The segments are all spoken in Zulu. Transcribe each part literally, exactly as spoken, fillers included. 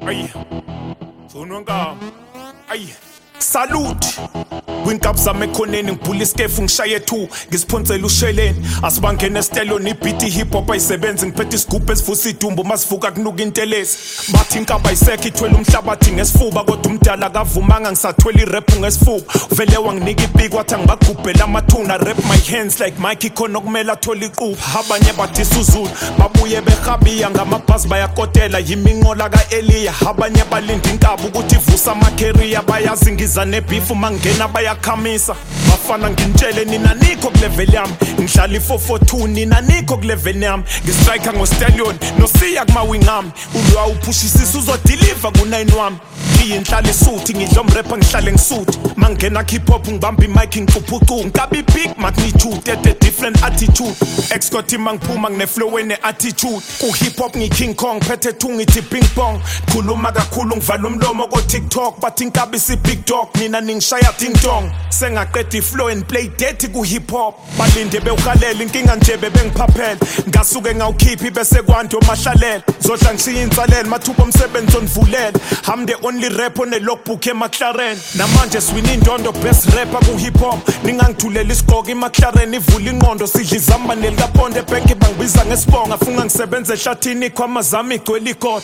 Aye. So nonga. Aye. Salute. Winkabza mekhoneni ngibhula iskefu ngishaye two ngisiphonsela usheleni asibangene estelo nibiti hip hop ayisebenzi ngiphethe isigubhu esivusa idumbu masivuka kunuka intelezi bathi inkaba isekho ithwele umhlabathi ngesifuba kodwa umdala kavumanga ngisathwele irap ngesifuba uvele wanginika ibiki wathi angibagubhela amathuna rap my hands like Mike khona okumela athola iqupha abanye bathi isuzulu babuye behabiya ngamabhasi bayakotela yiminqola kaEliya abanye balinda inkaba ukuthi ivusa amacareer bayazi ngiza nebeef mangena bayakhamisa bafana ngintshele nina nikho kulevel yami ngihlala i four four two nina nikho kulevel yami ngistrike ngostallion nosiya kuma wingami ulwa uphushisa uzodeliver ku nine wami ngiyinhlala isuthi ngidla umrapper ngihlale ngisuthi mangena hip hop ngibamba imic ngicuphucu ngabi big magnitude at a different attitude excort mangiphuma ngine flow ene attitude ku hip hop ngi King Kong phethe thunga ithi ping pong khuluma kakhulu ngivala umlomo ko TikTok bathi inkabi si big dog mina ningishaya ding dong sengaqeda iflow and play dirty ku hip hop balinde bewuhalela inkinga nje bebengiphaphela ngasuke ngawukhiphi bese kwanto mahlalela zodla ngishiya insalela mathuba omsebenzi onvulela I'm the only rapper on the logbook e McLaren namanje swini indondo best rapper ku hip hop ningangithulela isigqoko i McLaren ivula inqondo sidla izamba nelikaponde bank bangibiza ngesibonga funga ngisebenze ehlathini kwamazami igcwele ikhodo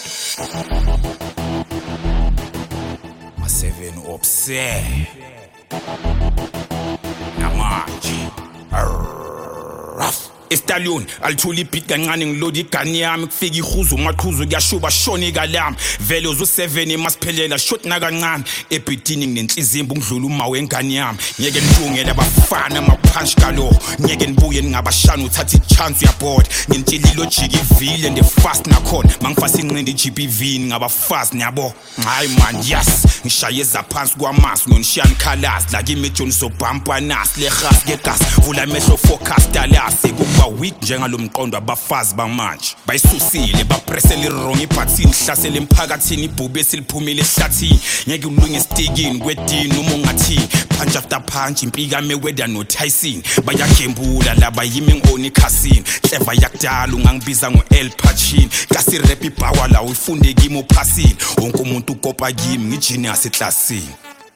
ma seven upse namanje rough Estallion alithula ibeat kancane ngilodi igani yami kufika ihuzo maqhuzu kuyashuba shoni kalami vele uzu seven emasiphelela shot na kancane ebitini nginenhlizimba ngidlula uma wengani yami ngeke nilungele abafana amapunch kalo ngeke nibuye ningabashana uthatha ichance uyabhoda ngintshila logic ivile and fast nakhona mangifasa inqindi G P V ngaba fast nyabo hayi man yes ngishaye zaphansi kwamasu nonishiyana colors like iMejon so bumper nas le gas ke gas vula amehlo focus dalasi ba weak njengalomqondo abafazi bamanje bayisusile bapressela irong iphathini hlasela emphakathini ibhube esiliphumile ehlathini ngeke ulunge stikini kwedini uma ungathi punch after punch impika Mayweather no Tyson bayagembula laba yimi ngoni casino clever yakudala ungangibiza ngo El Pacino kasi rap ipower la uyifunde kimi uphasile wonke umuntu ukopa kimi ngigenius eclassini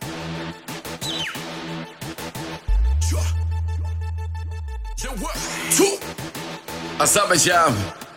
Asaba jam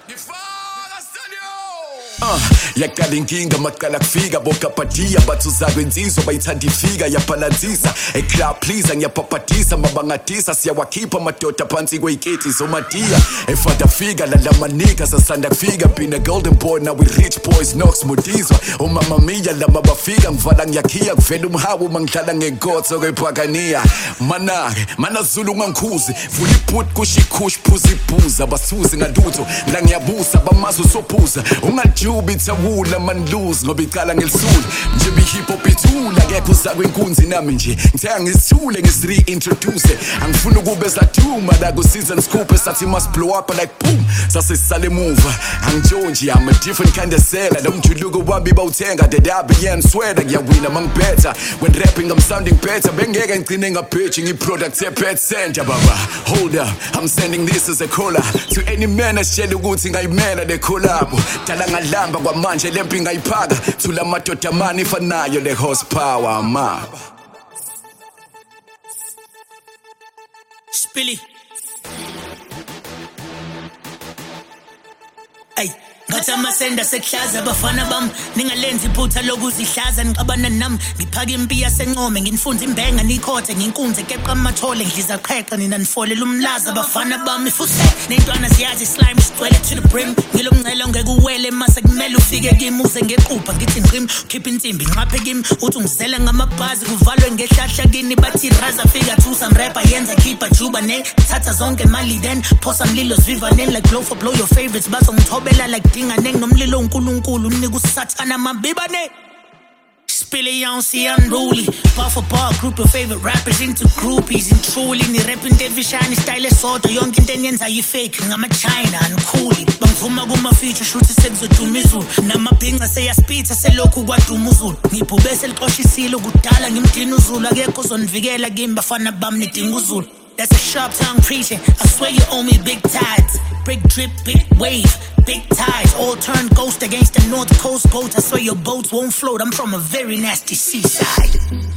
Ah, yakala inkinga maqala kufika bokapatia bathu zakwenzizwa bayithanda ifika yabalanzisa eclub please ngiyapapatisa mabangatisa siyawakhipha madoda phansi kweyiketi zomadia efada fika la lamanika sasanda kufika been a golden boy now we rich boys knocks modizwa umama mia lama bafika ngivala ngiyakhiya kuvela umhawu mangidlala ngegotso kwephakania manake mana Zulu ngangikhuzi vula iput kushikhush phuzi phuza basuzi ngalutho la ngiyabusa bamazo sophuza ungathi ubithawula man lose ngoba iqala ngelisulu nje bi hip hop ithula ngeke uzakwe inkunzi nami nje ngithenga ngisithule ngisri introduce angifuna ukube zathuma la ku season scoop esathi must blow up like boom sase sale move angjonji I'm a different kind of seller lomjuluko wami bawuthenga the W N sweater ngiyawina mangibetha when rapping I'm sounding better bengeke ngicine ngapitch ngi product e pet center baba hold up I'm sending this as a caller to any man ashela ukuthi ngayimela le collab dala ngalamba kwamanje lempi ngayiphaka thula madoda mani ifanayo le horsepower ma Spilly Ay Gathama senda seklaza bafana bam ningalenzi iphutha lokuzihlaza niqabana nami ngiphaka impi yasencome nginfunza imbenga nikhothe nginkunze keqa amathole ngidliza qheqa nina nifolela umlaza bafana bami fuse nentwana siyazi slime sigcwele to the brim ngilomncela ngeke uwele mase kumele ufike kimi uze ngequpha ngithi ngqim keep insimbi ngaphe kimi uthi ungizela ngamabhazi kuvalwe ngehlahla kini bathi raza fika two some rapper yenza keeper juba ne thatha zonke mali then phosa mlilo zvivaneni like blow for blow your favorites bazongithobela like Neng nomlilo uNkulunkulu unika usathana mabibane Spilly Yonsi unruly bar for bar group your favorite rappers into groupies and truly ni rapping David Shiny style esodwa yonke into enyenza yi fake ngama China ankhuli bangivuma kuma feature shoot sekuzoduma izulu namabhinqa seyaspitha selokhu kwaduma uzulu ngibhube seliqoshisile kudala ngimdina uzulu akekho uzonivikela kimi bafana bami nidinga uzulu That's a sharp tongue preaching I swear you owe me big tides Big drip, big wave Big tides, all turned ghost against the north coast goat. I swear your boats won't float, I'm from a very nasty seaside.